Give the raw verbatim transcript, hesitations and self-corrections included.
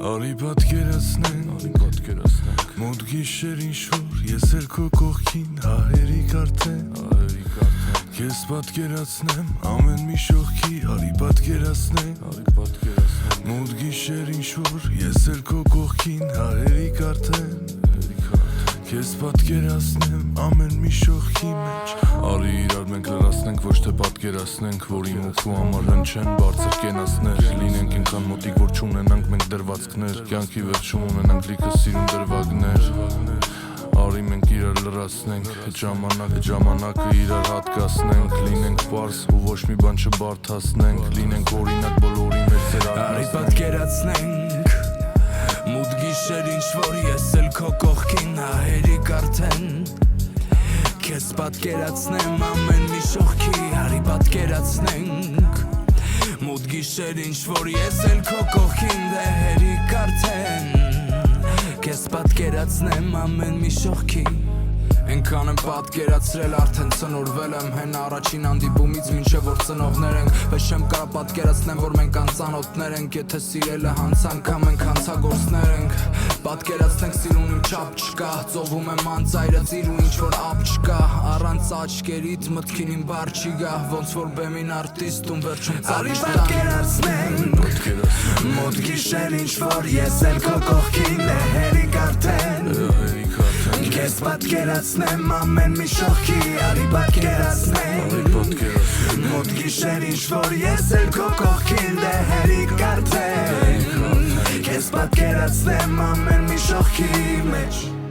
Արի պատկերացնենք, արի պատկերացնենք Մոտ գիշեր ինչ-որ ես էլ քո կողքին Ահերիկ արդեն, ահերիկ արդեն Քեզ պատկերացնեմ ամեն մի շողքի Արի պատկերացնենք, արի պատկերացնենք Մոտ գիշեր ինչ-որ ես էլ քո կողքին Ահերիկ արդեն, ահերիկ արդեն Քեզ պատկերացնեմ ամեն մի շողքի մեջ Արի իրար մենք լրացնենք, ոչ թե պատկերացնենք Որ իմ ու քո համար հնչեն բարձր կենացներ Լինենք ինքան մոտիկ, որ չունենանք մենք դրվածքներ Կյանքի վերջում ունենանք լիքը սիրուն դրվագներ Արի մենք իրար լրացնենք, հետ ժամանակ, հետ ժամանակը իրար հատկացնենք Լինենք պարզ ու ոչ մի բան չբարդացնենք Լինենք օրինակ բոլորի մեր ծեր Արի պատկերացնենք Մութ գիշեր ինչ-որ ես էլ քո կողքին ահերիկ արդեն Քեզ պատկերացնեմ ամեն մի շողքի Արի պատկերացնենք Մութ գիշեր ինչ-որ ես էլ քո կողքին դե հերիկ արդեն Քեզ պատկերացնեմ ամեն մի շողքի Ենքան եմ պատկերացրել արդեն ծնորվել եմ Հեն առաջին անդիպումից մինչև որ ծնողներ ենք Բայց չեմ կարա պատկերացնեմ որ մենք անծանոթներ ենք Եթե սիրելը հանցանքամ ենք հանցագործներ ենք Պատկերացնենք սիրուն իմ չապ չկա Ծովում եմ անծայրը ծիր ու ինչ-որ ապ չկա Առանց աչկերիդ մտքին իմ բար չի գա Ոնց որ բեմին արտիստում վերջում ծարիշ տան Պատկերացնենք Մոտ գիշեր ինչ-որ ես էլ քո կողքին է հերիկ արդեն Քեզ պատկերացնեմ ամեն մի շողքի Արի պատկերացնենք Մոտ գիշեր ինչ-որ ես էլ քո կողքին դե հերիկ արդեն Քեզ պատկերացնեմ ամեն մի շողքի մեջ